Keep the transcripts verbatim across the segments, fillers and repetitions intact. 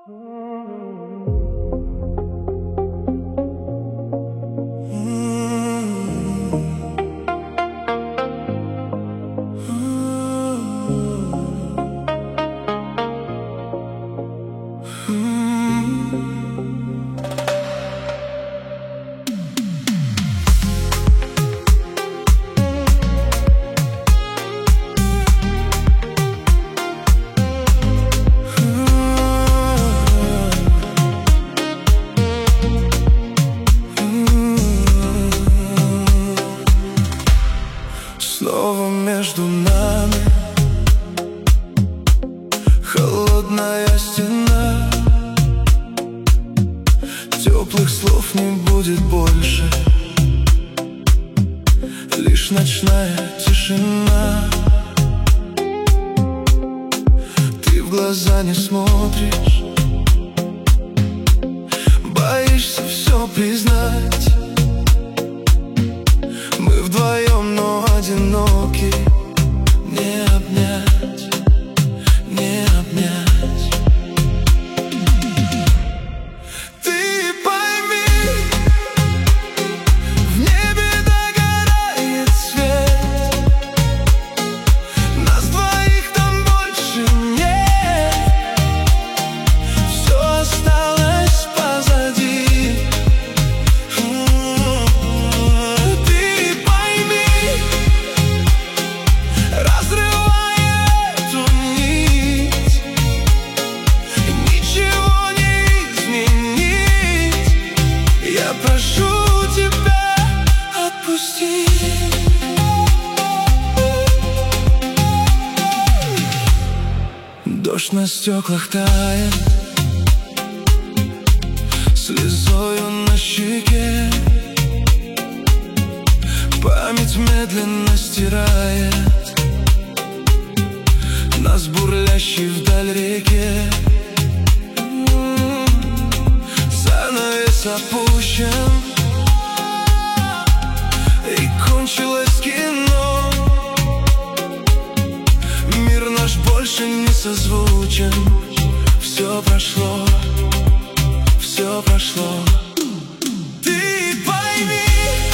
Снова между нами холодная стена. Теплых слов не будет больше, лишь ночная тишина. Ты в глаза не смотришь, боишься все признать. Мы вдвоем, но одиноки. Не обнять, не обнять. Ты пойми, в небе догорает свет. Нас двоих там больше нет. Все осталось позади. Дождь на стеклах тает, слезою на щеке. Память медленно стирает нас, бурлящей вдаль реке. Занавес опущен, и кончилось кино. Мир наш больше не созвучен. Все прошло, все прошло. Ты пойми,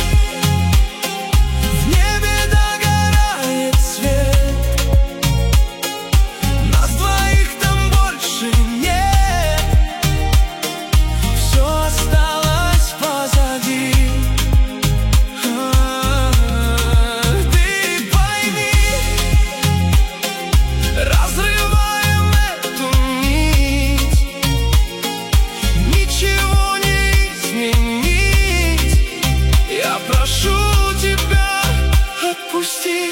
в небе догорает свет. Нас двоих там больше нет. Все осталось позади. Разрываем эту нить, ничего не изменить. Я прошу тебя, отпусти.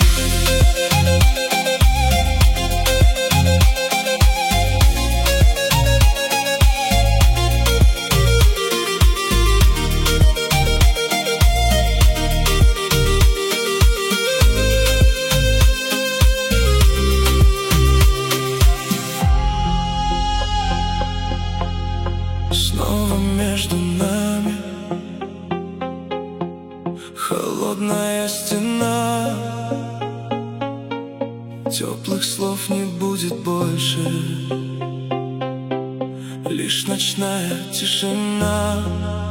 Снова между нами холодная стена. Теплых слов не будет больше, лишь ночная тишина.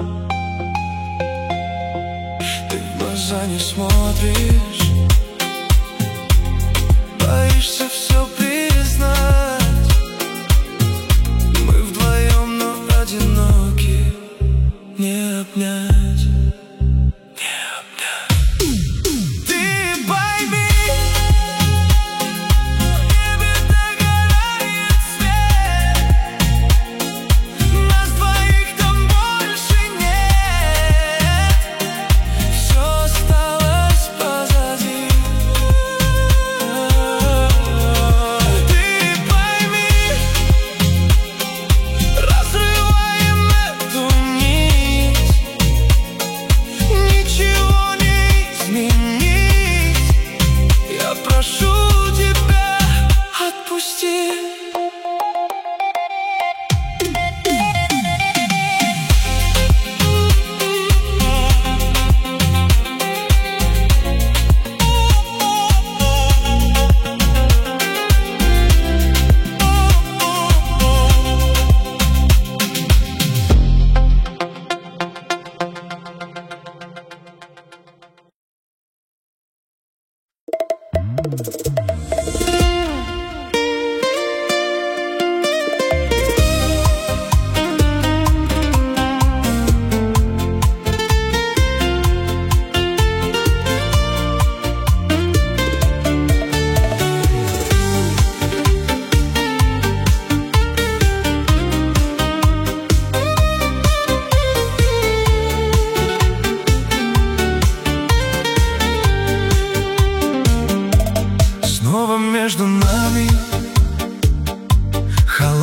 Ты в глаза не смотришь, боишься все признать. Мы вдвоем, но одиноки. Не обнять, не обнять. Ты пойми, в небе догорает свет. Нас двоих там больше нет. Все осталось позади.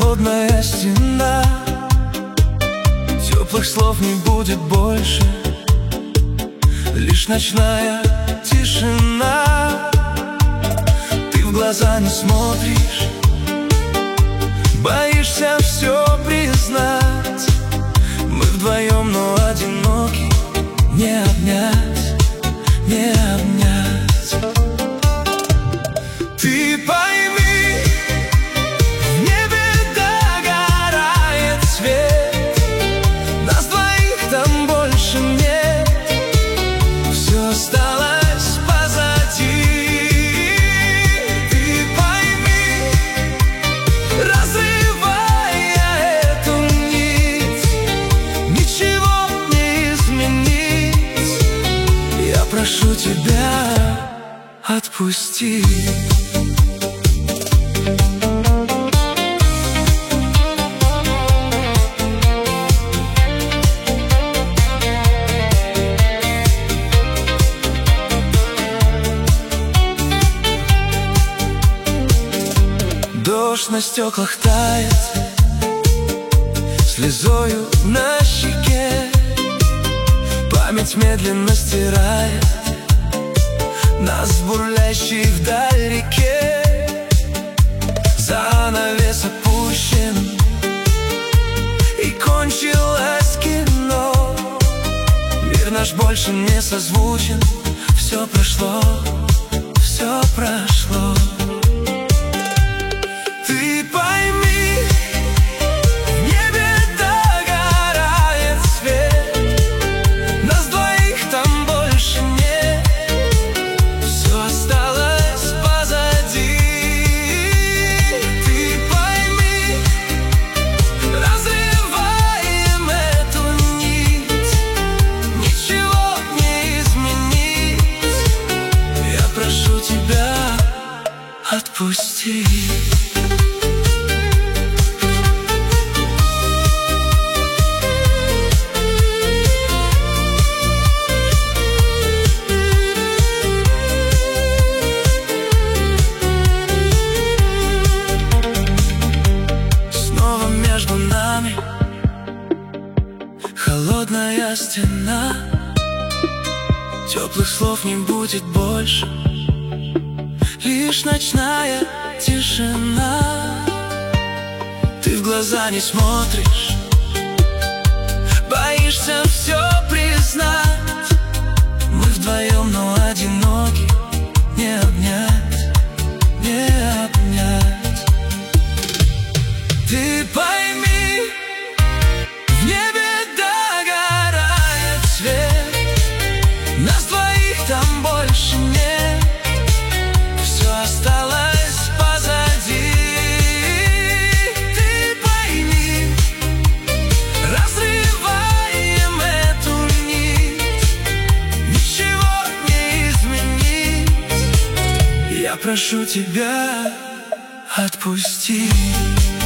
холодная стена. Теплых слов не будет больше, лишь ночная тишина. Ты в глаза не смотришь, боишься все признать. Мы вдвоем, но одиноки, не обнять, не обнять. Ты пойми, в небе догорает свет, нас двоих там больше нет, все осталось позади. Ты пойми, разрывая эту нить, ничего не изменить. Я прошу тебя, отпусти. Дождь на стеклах тает, слезою на щеке. Память медленно стирает нас в бурлящей вдаль реке. Занавес опущен, и кончилось кино. Мир наш больше не созвучен, все прошло, все прошло. Ты пойми, в небе догорает свет, нас двоих там больше нет, все осталось позади. Ты пойми, разрываем эту нить, ничего не изменить. Я прошу тебя, отпусти. Между нами холодная стена. Теплых слов не будет больше, лишь ночная тишина. Ты в глаза не смотришь, боишься все признать. Мы вдвоем, но одиноки, не обнять, не обнять. Ты пойми, в небе догорает свет, нас двоих там больше нет, все осталось позади. Ты пойми, разрываем эту нить, ничего не изменить. Я прошу тебя, отпусти.